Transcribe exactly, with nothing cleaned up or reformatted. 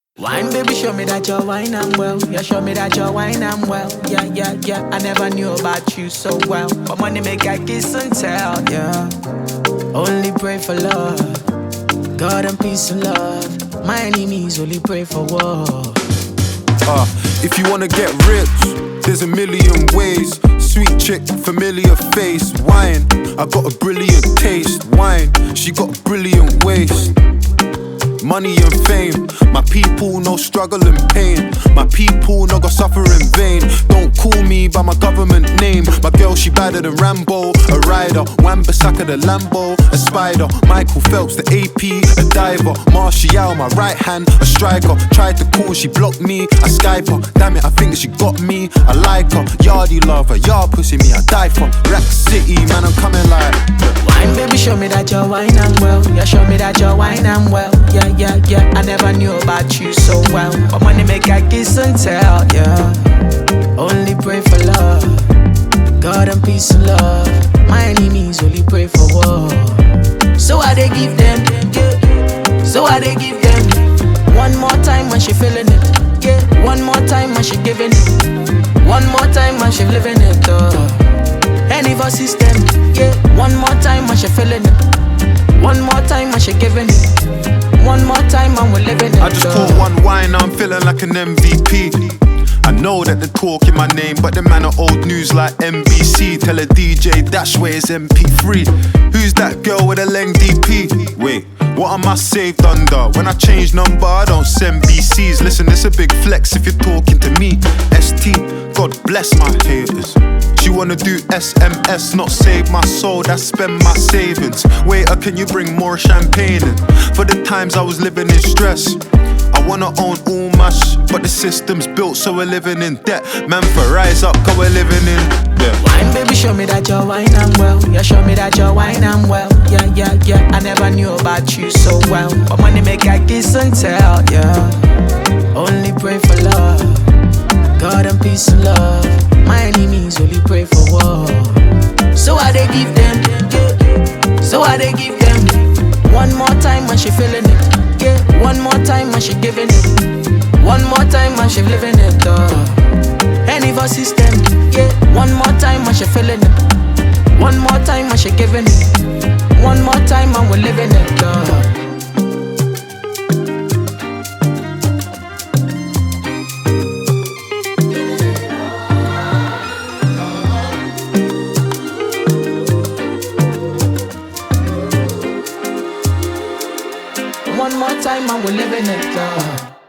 Wine, baby, show me that you're wine and well. Yeah, show me that you're wine and well. Yeah, yeah, yeah. I never knew about you so well, but money make I kiss and tell. Yeah, only pray for love, God and peace and love. My enemies only pray for war. Uh, if you wanna get rich, there's a million ways. Sweet chick, familiar face. Wine, I got a brilliant taste. Wine, she got a brilliant waist. Money and fame, my people no struggle and pain. My people no go suffer in vain. Don't call me by my government name. My girl she badder than Rambo, a rider. Wan-Bissaka the Lambo, a spider. Michael Phelps the A P, a diver. Martial my right hand, a striker. Tried to call, she blocked me, I Skype her. Damn it, I think she got me, I like her. Yardie lover, yard pussy me, I die for. Rack City, man I'm coming like Wine, baby, show me that you're wine and well. Yeah, show me that you're wine and well. Yeah, yeah, yeah. I never knew about you so well, but money make I kiss and tell. Yeah, only pray for love, God and peace and love. My enemies only pray for war. So I they give them, yeah. So I they give them one more time when she feeling it, yeah. One more time when she giving it, one more time when she living it. Oh. Any of our system, yeah. One more time when she feeling it, one more time when she giving it, one more time and we're living it. I just caught one wine, now I'm feeling like an M V P. I know that they're talking my name, but the man are old news like N B C. Tell a D J dash where it's M P three. Who's that girl with a leng D P? Wait, what am I saved under? When I change number, I don't send B Cs. Listen, it's a big flex if you're talking to me. S T, God bless my haters. She wanna do S M S, not save my soul, that's spend my savings. Waiter, can you bring more champagne in? For the times I was living in stress, I wanna own all my sh, but the system's built so we're living in debt. Man, for rise up, cause we're living in debt. Wine, baby, show me that you're wine and well. Yeah, show me that you're wine and well. Yeah, yeah, yeah. I never knew about you so well, but money make I kiss and tell. Yeah, only pray for love, God and peace and love. My enemies only pray for war. So I they give them, yeah. So I they give them one more time when she feeling it, yeah. One more time when she giving it, one more time when she living it. Oh. Any of our system, yeah. One more time when she feeling it, one more time when she giving it, one more time and we're living it. Oh. One more time and we're living it. Uh.